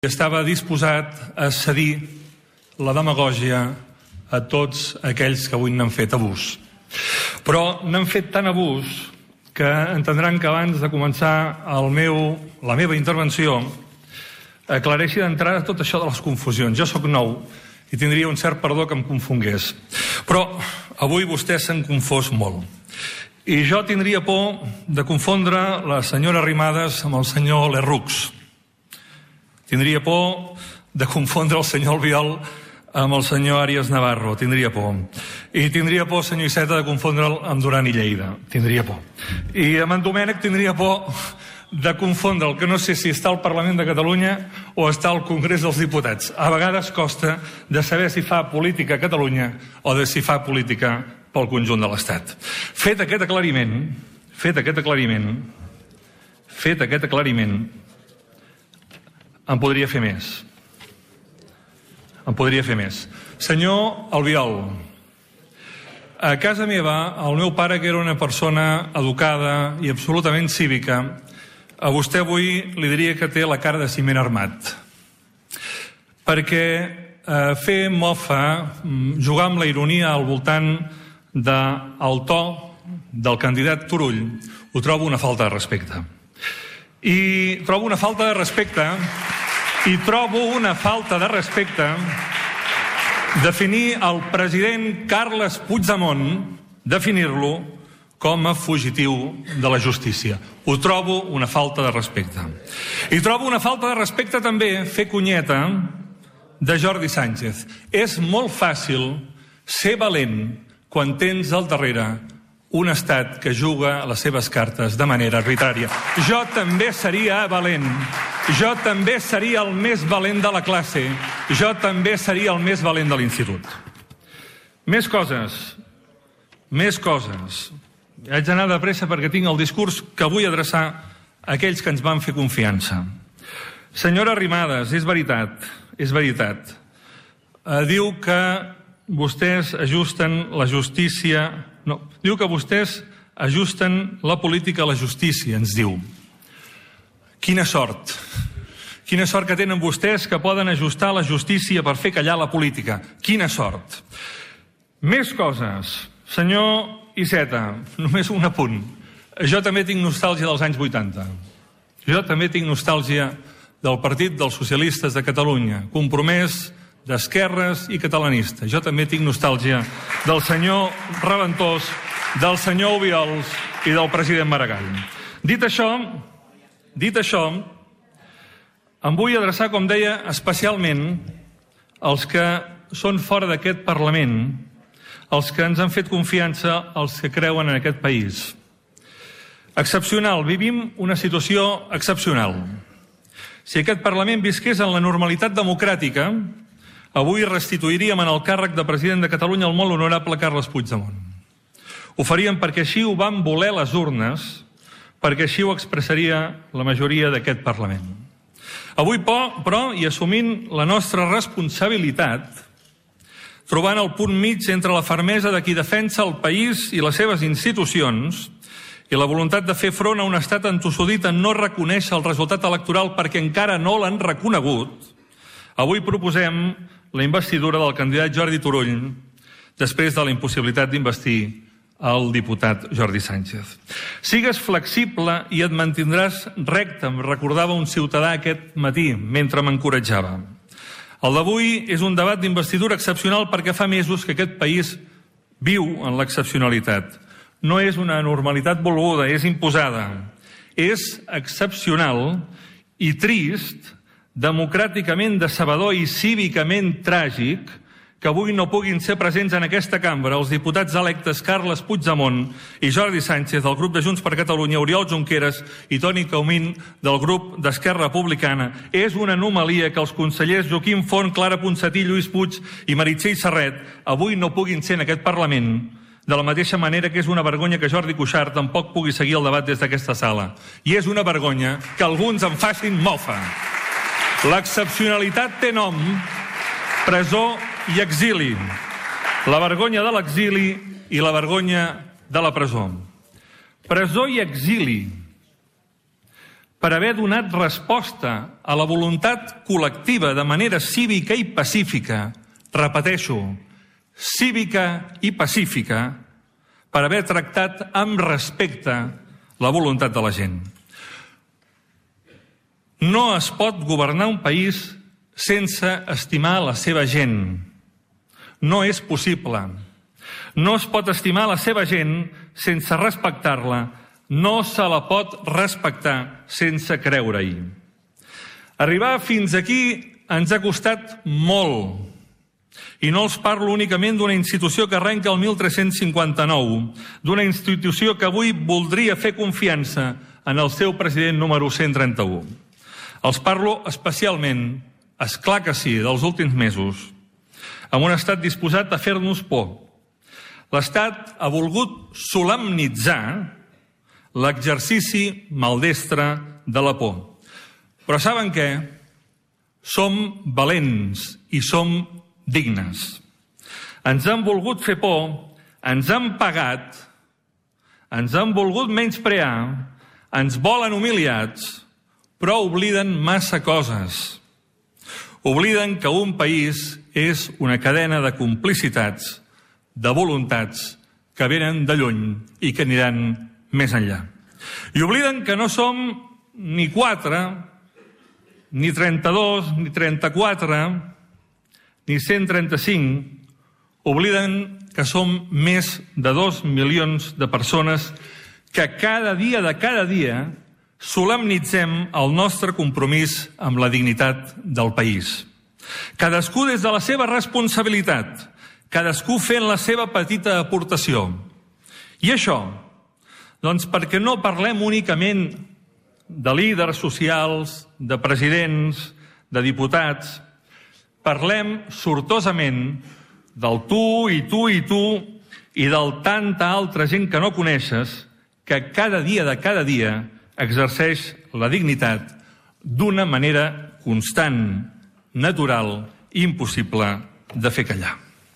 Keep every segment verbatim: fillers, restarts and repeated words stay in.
Estava disposat a cedir la demagògia a tots aquells que avui n'han fet abús. Però n'han fet tant abús que entendran que abans de començar el meu, la meva intervenció aclareixi d'entrada tot això de les confusions. Jo sóc nou i tindria un cert perdó que em confongués. Però avui vostès s'han confós molt. I jo tindria por de confondre la senyora Arrimadas amb el senyor Lerroux. Tindria por de confondre el senyor Albiol amb el senyor Àries Navarro. Tindria por. I tindria por, senyor Iceta, de confondre'l amb Duran i Lleida. Tindria por. I amb en Domènech tindria por de confondre'l, que no sé si està al Parlament de Catalunya o està al Congrés dels Diputats. A vegades costa de saber si fa política a Catalunya o de si fa política pel conjunt de l'Estat. Fet aquest aclariment, fet aquest aclariment, fet aquest aclariment, en podria fer més. En podria fer més. Senyor Albiol, a casa meva, el meu pare, que era una persona educada i absolutament cívica, a vostè avui li diria que té la cara de ciment armat. Perquè eh, fer mofa, jugar amb la ironia al voltant del to del candidat Turull, ho trobo una falta de respecte. I trobo una falta de respecte i trobo una falta de respecte definir el president Carles Puigdemont, definir-lo com a fugitiu de la justícia. Ho trobo una falta de respecte. I trobo una falta de respecte també fer cunyeta de Jordi Sánchez. És molt fàcil ser valent quan tens al darrere un estat que juga les seves cartes de manera arbitrària. Jo també seria valent. Jo també seria el més valent de la classe. Jo també seria el més valent de l'institut. Més coses. Més coses. Haig d'anar de pressa perquè tinc el discurs que vull adreçar a aquells que ens van fer confiança. Senyora Arrimadas, és veritat, és veritat. Eh, diu que vostès ajusten la justícia... No, diu que vostès ajusten la política a la justícia, ens diu. Quina sort. Quina sort que tenen vostès que poden ajustar la justícia per fer callar la política. Quina sort. Més coses. Senyor Iceta, només un apunt. Jo també tinc nostàlgia dels anys vuitanta. Jo també tinc nostàlgia del Partit dels Socialistes de Catalunya, compromès d'esquerres i catalanista. Jo també tinc nostàlgia del senyor Reventós, del senyor Obiols i del president Maragall. Dit això, dit això, em vull adreçar, com deia, especialment als que són fora d'aquest Parlament, els que ens han fet confiança, els que creuen en aquest país. Excepcional. Vivim una situació excepcional. Si aquest Parlament visqués en la normalitat democràtica, avui restituiríem en el càrrec de president de Catalunya el molt honorable Carles Puigdemont. Ho faríem perquè així ho van voler les urnes, perquè així ho expressaria la majoria d'aquest Parlament. Avui, però, i assumint la nostra responsabilitat, trobant el punt mig entre la fermesa de qui defensa el país i les seves institucions i la voluntat de fer front a un estat entossudit en no reconèixer el resultat electoral perquè encara no l'han reconegut, avui proposem la investidura del candidat Jordi Turull després de la impossibilitat d'investir el diputat Jordi Sánchez. Sigues flexible i et mantindràs recte, em recordava un ciutadà aquest matí mentre m'encoratjava. El d'avui és un debat d'investidura excepcional perquè fa mesos que aquest país viu en l'excepcionalitat. No és una normalitat volguda, és imposada. És excepcional i trist, democràticament decebedor i cívicament tràgic que avui no puguin ser presents en aquesta cambra els diputats electes Carles Puigdemont i Jordi Sánchez del grup de Junts per Catalunya, Oriol Junqueras i Toni Comín del grup d'Esquerra Republicana. És una anomalia que els consellers Joaquim Font, Clara Ponsatí, Lluís Puig i Meritxell Serret avui no puguin ser en aquest Parlament, de la mateixa manera que és una vergonya que Jordi Cuixart tampoc pugui seguir el debat des d'aquesta sala. I és una vergonya que alguns en facin mofa. L'excepcionalitat té nom, presó i exili. La vergonya de l'exili i la vergonya de la presó. Presó i exili. per haver donat resposta a la voluntat col·lectiva de manera cívica i pacífica, repeteixo, cívica i pacífica, per haver tractat amb respecte la voluntat de la gent. No es pot governar un país sense estimar la seva gent. No és possible. No es pot estimar la seva gent sense respectar-la. No se la pot respectar sense creure-hi. Arribar fins aquí ens ha costat molt. I no els parlo únicament d'una institució que arrenca el mil tres-cents cinquanta-nou, d'una institució que avui voldria fer confiança en el seu president número cent trenta-u. Els parlo especialment, esclar que sí, dels últims mesos, amb un estat disposat a fer-nos por. L'Estat ha volgut solemnitzar l'exercici maldestre de la por. Però saben què? Som valents i som dignes. Ens han volgut fer por, ens han pagat, ens han volgut menysprear, ens volen humiliats, però obliden massa coses. Obliden que un país és una cadena de complicitats, de voluntats que venen de lluny i que aniran més enllà. I obliden que no som ni quatre, ni trenta-dos, ni trenta-quatre, ni cent trenta-cinc. Obliden que som més de dos milions de persones que cada dia de cada dia solemnitzem el nostre compromís amb la dignitat del país. Cadascú des de la seva responsabilitat, cadascú fent la seva petita aportació. I això, doncs perquè no parlem únicament de líders socials, de presidents, de diputats, parlem sortosament del tu i tu i tu i del tanta altra gent que no coneixes que cada dia de cada dia exerceix la dignitat d'una manera constant, natural i impossible de fer callar.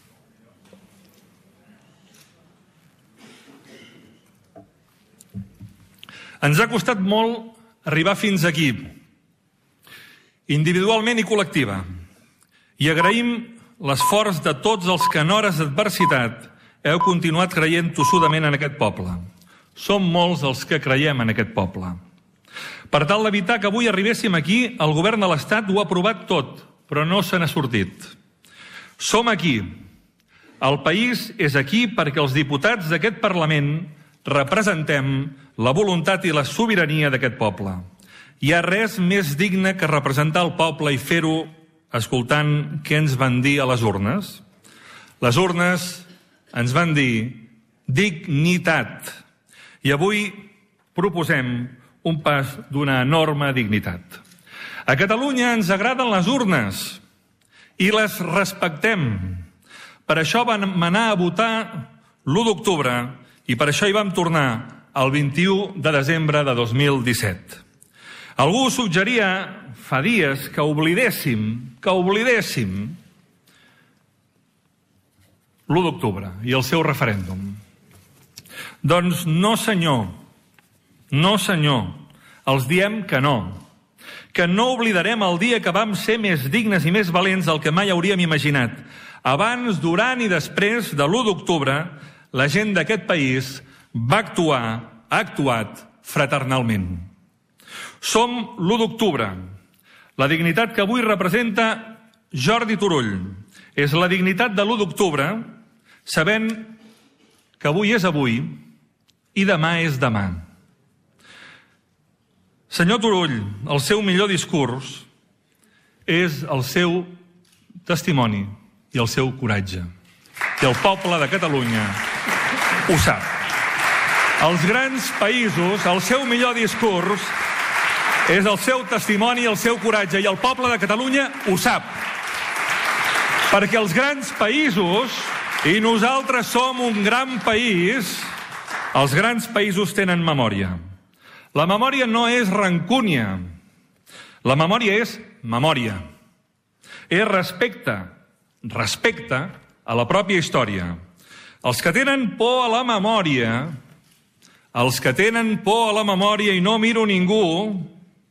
Ens ha costat molt arribar fins aquí, individualment i col·lectiva, i agraïm l'esforç de tots els que en hores d'adversitat heu continuat creient tossudament en aquest poble. Som molts els que creiem en aquest poble. Per tal d'evitar que avui arribéssim aquí, el govern de l'Estat ho ha provat tot, però no se n'ha sortit. Som aquí. El país és aquí perquè els diputats d'aquest Parlament representem la voluntat i la sobirania d'aquest poble. Hi ha res més digne que representar el poble i fer-ho escoltant què ens van dir a les urnes. Les urnes ens van dir dignitat. I avui proposem un pas d'una enorme dignitat. A Catalunya ens agraden les urnes i les respectem. Per això vam anar a votar l'u d'octubre i per això hi vam tornar el vint-i-u de desembre de dos mil disset. Algú suggeria fa dies que oblidéssim, que oblidéssim l'u d'octubre i el seu referèndum. Doncs no, senyor, no, senyor, els diem que no, que no oblidarem el dia que vam ser més dignes i més valents del que mai hauríem imaginat. Abans, durant i després de l'u d'octubre, la gent d'aquest país va actuar, ha actuat fraternalment. Som l'u d'octubre. La dignitat que avui representa Jordi Turull és la dignitat de l'u d'octubre, sabent que avui és avui i demà és demà. Senyor Turull, el seu millor discurs és el seu testimoni i el seu coratge. I el poble de Catalunya ho sap. Els grans països, el seu millor discurs és el seu testimoni i el seu coratge, i el poble de Catalunya ho sap. Perquè els grans països, i nosaltres som un gran país, els grans països tenen memòria. La memòria no és rancúnia. La memòria és memòria. És respecte, respecte a la pròpia història. Els que tenen por a la memòria, els que tenen por a la memòria, i no miro ningú,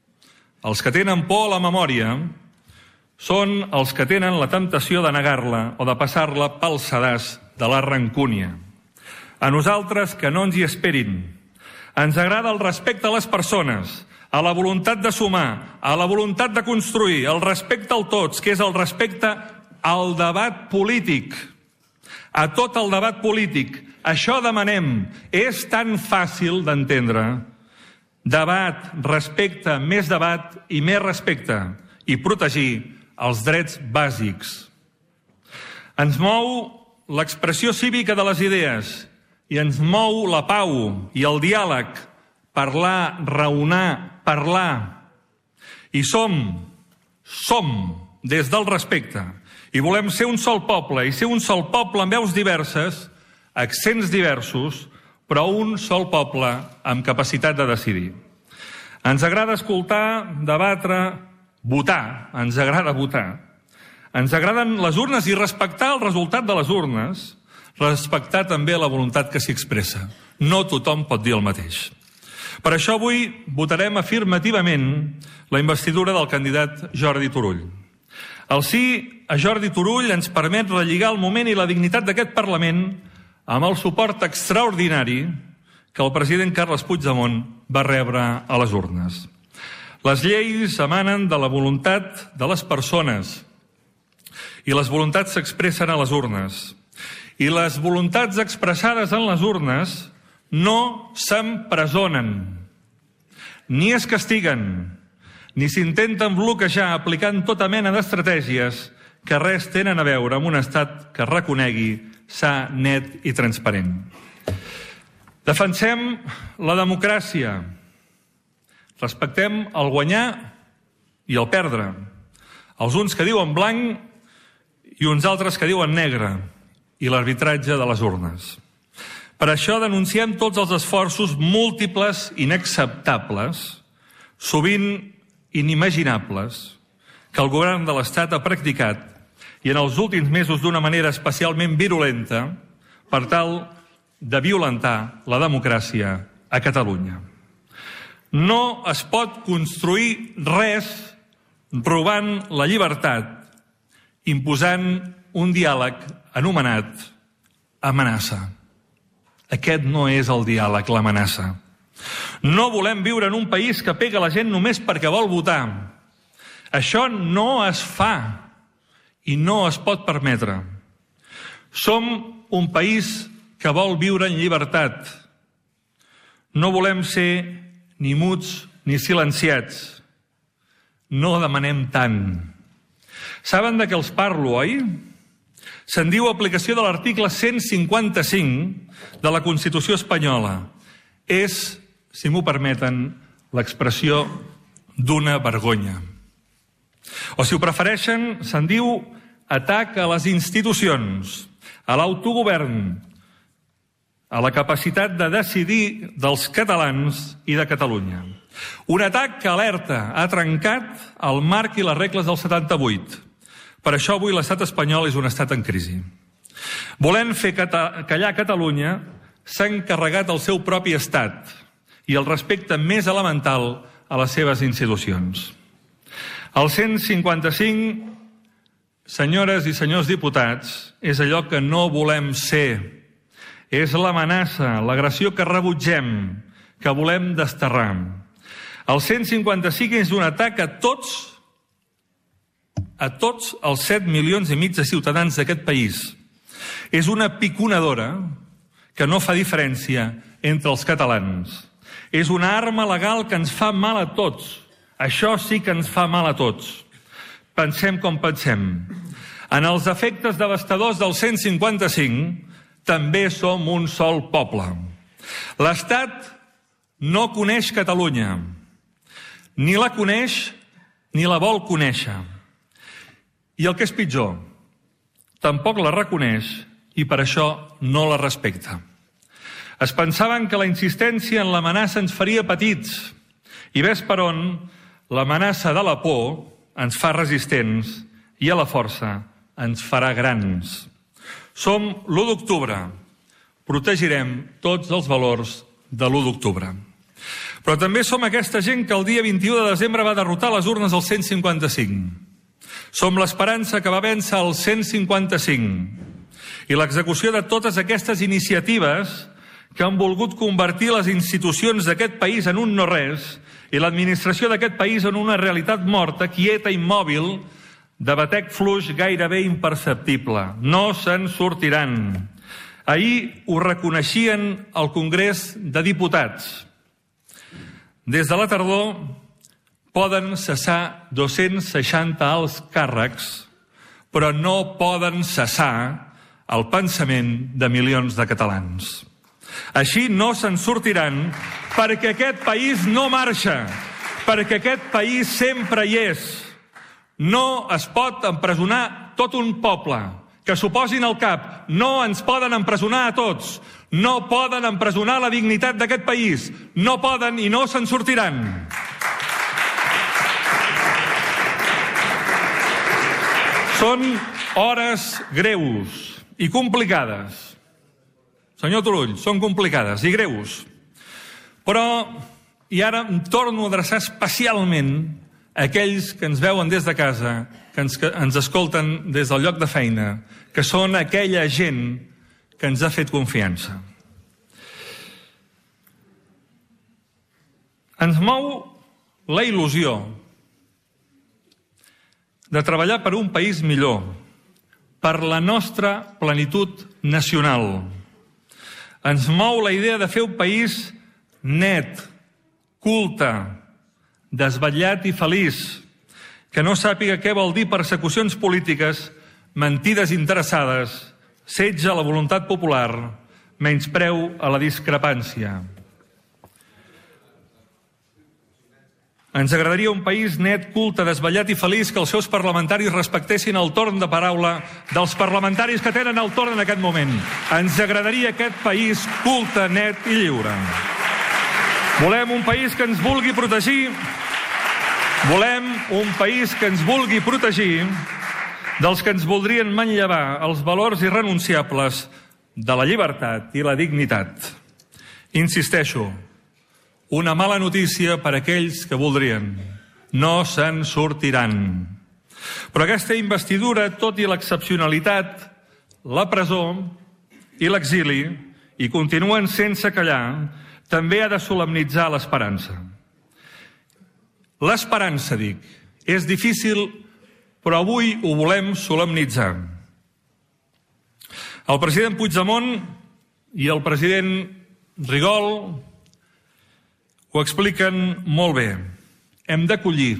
Els que tenen por a la memòria són els que tenen la temptació de negar-la o de passar-la pel sedàs de la rancúnia. A nosaltres que no ens hi esperin. Ens agrada el respecte a les persones, a la voluntat de sumar, a la voluntat de construir, el respecte al tots, que és el respecte al debat polític, a tot el debat polític. Això demanem. És tan fàcil d'entendre. Debat, respecte, més debat i més respecte. I protegir els drets bàsics. Ens mou l'expressió cívica de les idees i ens mou la pau i el diàleg, parlar, raonar, parlar. I som, som, des del respecte. I volem ser un sol poble, i ser un sol poble amb veus diverses, accents diversos, però un sol poble amb capacitat de decidir. Ens agrada escoltar, debatre, votar. Ens agrada votar. Ens agraden les urnes i respectar el resultat de les urnes, respectar també la voluntat que s'hi expressa. No tothom pot dir el mateix. Per això avui votarem afirmativament la investidura del candidat Jordi Turull. El sí a Jordi Turull ens permet relligar el moment i la dignitat d'aquest Parlament amb el suport extraordinari que el president Carles Puigdemont va rebre a les urnes. Les lleis emanen de la voluntat de les persones i les voluntats s'expressen a les urnes. I les voluntats expressades en les urnes no s'empresonen, ni es castiguen, ni s'intenten bloquejar aplicant tota mena d'estratègies que res tenen a veure amb un estat que reconegui sa, net i transparent. Defensem la democràcia. Respectem el guanyar i el perdre. Els uns que diuen blanc i uns altres que diuen negre, i l'arbitratge de les urnes. Per això denunciem tots els esforços múltiples, inacceptables, sovint inimaginables, que el govern de l'Estat ha practicat i en els últims mesos d'una manera especialment virulenta per tal de violentar la democràcia a Catalunya. No es pot construir res robant la llibertat, imposant un diàleg anomenat amenaça. Aquest no és el diàleg, l'amenaça. No volem viure en un país que pega la gent només perquè vol votar. Això no es fa i no es pot permetre. Som un país que vol viure en llibertat. No volem ser ni muts ni silenciats. No demanem tant. Saben de què els parlo, oi? Se'n diu aplicació de l'article cent cinquanta-cinc de la Constitució espanyola. És, si m'ho permeten, l'expressió d'una vergonya. O si ho prefereixen, se'n diu atac a les institucions, a l'autogovern, a la capacitat de decidir dels catalans i de Catalunya. Un atac que alerta, ha trencat el marc i les regles del setanta-vuit. Per això avui l'estat espanyol és un estat en crisi. Volent fer callar Catalunya, s'ha encarregat el seu propi estat i el respecte més elemental a les seves institucions. El cent cinquanta-cinc, senyores i senyors diputats, és allò que no volem ser. És l'amenaça, l'agressió que rebutgem, que volem desterrar. El cent cinquanta-cinc és un atac a tots a tots els set milions i mig de ciutadans d'aquest país. És una piconadora que no fa diferència entre els catalans. És una arma legal que ens fa mal a tots. Això sí que ens fa mal a tots. Pensem com pensem. En els efectes devastadors del cent cinquanta-cinc també som un sol poble. L'Estat no coneix Catalunya. Ni la coneix ni la vol conèixer. I el que és pitjor, tampoc la reconeix i per això no la respecta. Es pensaven que la insistència en l'amenaça ens faria petits i ves per on l'amenaça de la por ens fa resistents i a la força ens farà grans. Som l'u d'octubre. Protegirem tots els valors de l'u d'octubre. Però també som aquesta gent que el dia vint-i-u de desembre va derrotar les urnes al cent cinquanta-cinc. Som l'esperança que va vèncer el cent cinquanta-cinc. I l'execució de totes aquestes iniciatives que han volgut convertir les institucions d'aquest país en un no-res i l'administració d'aquest país en una realitat morta, quieta, immòbil, de batec fluix gairebé imperceptible. No se'n sortiran. Ahir ho reconeixien al Congrés de Diputats. Des de la tardor poden cessar dos-cents seixanta alts càrrecs, però no poden cessar el pensament de milions de catalans. Així no se'n sortiran perquè aquest país no marxa, perquè aquest país sempre hi és. No es pot empresonar tot un poble. Que s'ho posin al cap. No ens poden empresonar a tots. No poden empresonar la dignitat d'aquest país. No poden i no se'n sortiran. Són hores greus i complicades. Senyor Turull, són complicades i greus. Però, i ara em torno a adreçar especialment a aquells que ens veuen des de casa, que ens, que ens escolten des del lloc de feina, que són aquella gent que ens ha fet confiança. Ens mou la il·lusió de treballar per un país millor, per la nostra plenitud nacional. Ens mou la idea de fer un país net, culte, desvetllat i feliç, que no sàpiga què vol dir persecucions polítiques, mentides interessades, setge a la voluntat popular, menyspreu a la discrepància. Ens agradaria un país net, culte, desvetllat i feliç, que els seus parlamentaris respectessin el torn de paraula dels parlamentaris que tenen el torn en aquest moment. Ens agradaria aquest país culte, net i lliure. Volem un país que ens vulgui protegir, volem un país que ens vulgui protegir dels que ens voldrien manllevar els valors irrenunciables de la llibertat i la dignitat. Insisteixo, una mala notícia per a aquells que voldrien. No se'n sortiran. Però aquesta investidura, tot i l'excepcionalitat, la presó i l'exili, i continuen sense callar, també ha de solemnitzar l'esperança. L'esperança, dic, és difícil, però avui ho volem solemnitzar. El president Puigdemont i el president Rigol ho expliquen molt bé. Hem d'acollir.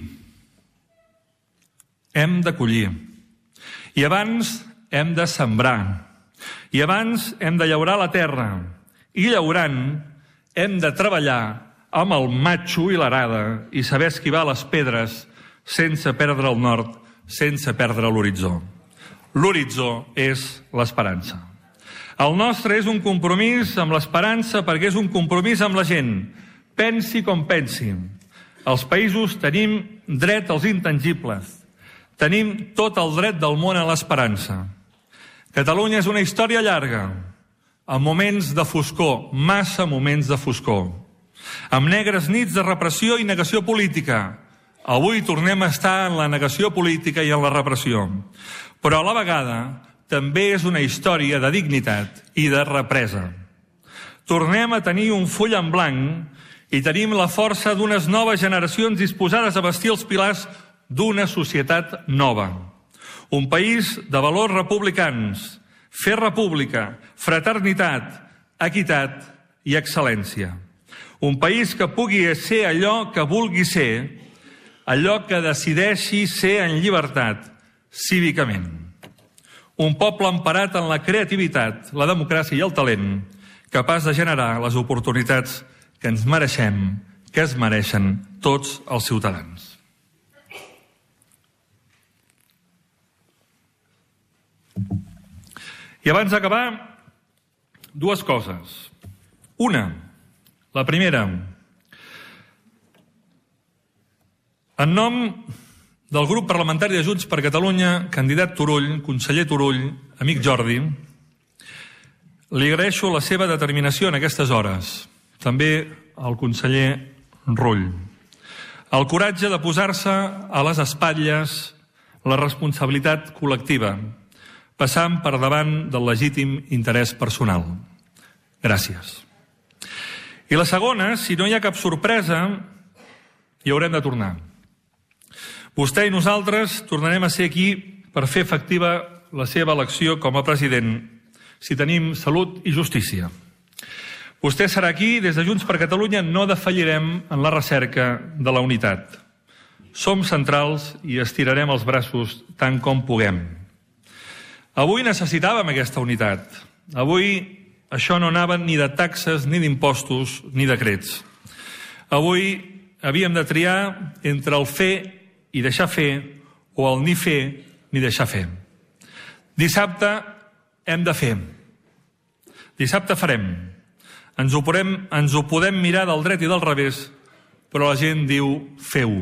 Hem d'acollir. I abans hem de sembrar. I abans hem de llaurar la terra. I llaurant hem de treballar amb el matxo i l'arada i saber esquivar les pedres sense perdre el nord, sense perdre l'horitzó. L'horitzó és l'esperança. El nostre és un compromís amb l'esperança perquè és un compromís amb la gent. Pensi com pensi. Els països tenim dret als intangibles. Tenim tot el dret del món a l'esperança. Catalunya és una història llarga, amb moments de foscor, massa moments de foscor, amb negres nits de repressió i negació política. Avui tornem a estar en la negació política i en la repressió. Però a la vegada també és una història de dignitat i de represa. Tornem a tenir un full en blanc i tenim la força d'unes noves generacions disposades a vestir els pilars d'una societat nova. Un país de valors republicans, fer república, fraternitat, equitat i excel·lència. Un país que pugui ser allò que vulgui ser, allò que decideixi ser en llibertat, cívicament. Un poble emparat en la creativitat, la democràcia i el talent, capaç de generar les oportunitats que ens mereixem, que es mereixen tots els ciutadans. I abans d'acabar, dues coses. Una, la primera, en nom del grup parlamentari de Junts per Catalunya, candidat Turull, conseller Turull, amic Jordi, li agraeixo la seva determinació en aquestes hores. També al conseller Rull. El coratge de posar-se a les espatlles la responsabilitat col·lectiva, passant per davant del legítim interès personal. Gràcies. I la segona, si no hi ha cap sorpresa, hi haurem de tornar. Vostè i nosaltres tornarem a ser aquí per fer efectiva la seva elecció com a president, si tenim salut i justícia. Vostè serà aquí, des de Junts per Catalunya no defallirem en la recerca de la unitat. Som centrals i estirarem els braços tant com puguem. Avui necessitàvem aquesta unitat. Avui això no anava ni de taxes, ni d'impostos, ni decrets. Avui havíem de triar entre el fer i deixar fer o el ni fer ni deixar fer. Dissabte hem de fer. Dissabte farem. Ens ho podem, ens ho podem mirar del dret i del revés, però la gent diu feu-ho.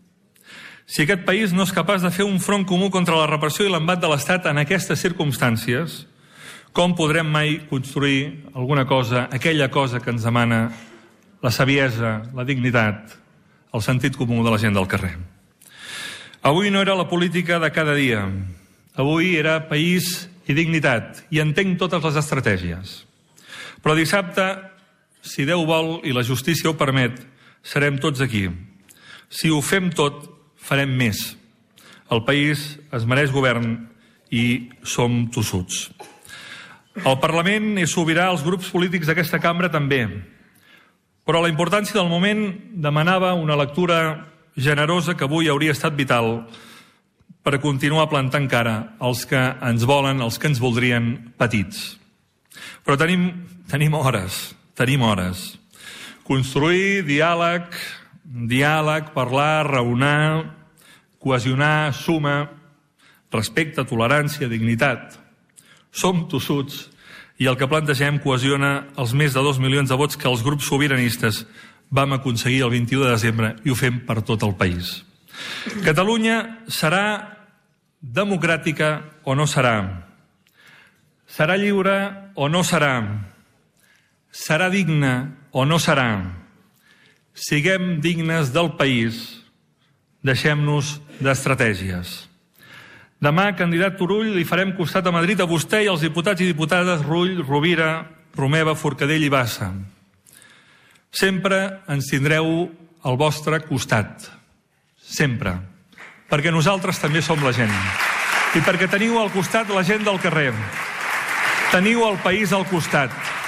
Si aquest país no és capaç de fer un front comú contra la repressió i l'embat de l'Estat en aquestes circumstàncies, com podrem mai construir alguna cosa, aquella cosa que ens demana la saviesa, la dignitat, el sentit comú de la gent del carrer? Avui no era la política de cada dia. Avui era país i dignitat, i entenc totes les estratègies. Però dissabte, si Déu vol i la justícia ho permet, serem tots aquí. Si ho fem tot, farem més. El país es mereix govern i som tossuts. El Parlament és sobirà, els grups polítics d'aquesta cambra també. Però la importància del moment demanava una lectura generosa que avui hauria estat vital per continuar plantant cara als que ens volen, als que ens voldrien petits. Però tenim, tenim hores, tenim hores. Construir diàleg, diàleg, parlar, raonar, cohesionar, suma, respecte, tolerància, dignitat. Som tossuts i el que plantegem cohesiona els més de dos milions de vots que els grups sobiranistes vam aconseguir el vint-i-u de desembre i ho fem per tot el país. Catalunya serà democràtica o no serà? Serà lliure o no serà? Serà digna o no serà? Siguem dignes del país, deixem-nos d'estratègies. Demà, candidat Turull, li farem costat a Madrid a vostè i als diputats i diputades Rull, Rovira, Romeva, Forcadell i Bassa. Sempre ens tindreu al vostre costat. Sempre. Perquè nosaltres també som la gent. I perquè teniu al costat la gent del carrer. Teniu el país al costat.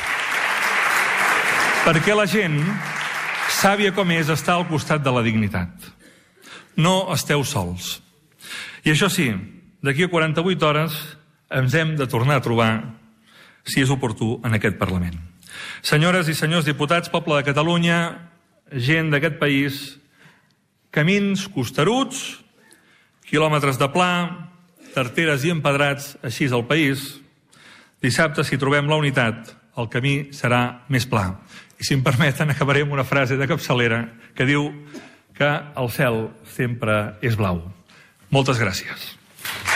Perquè la gent, sàvia com és, està al costat de la dignitat. No esteu sols. I això sí, d'aquí a quaranta-vuit hores ens hem de tornar a trobar, si és oportú, en aquest Parlament. Senyores i senyors diputats, poble de Catalunya, gent d'aquest país, camins costeruts, quilòmetres de pla, tarteres i empedrats, així és el país. Dissabte, si trobem la unitat, el camí serà més pla. I si em permeten, acabaré amb una frase de capçalera que diu que el cel sempre és blau. Moltes gràcies.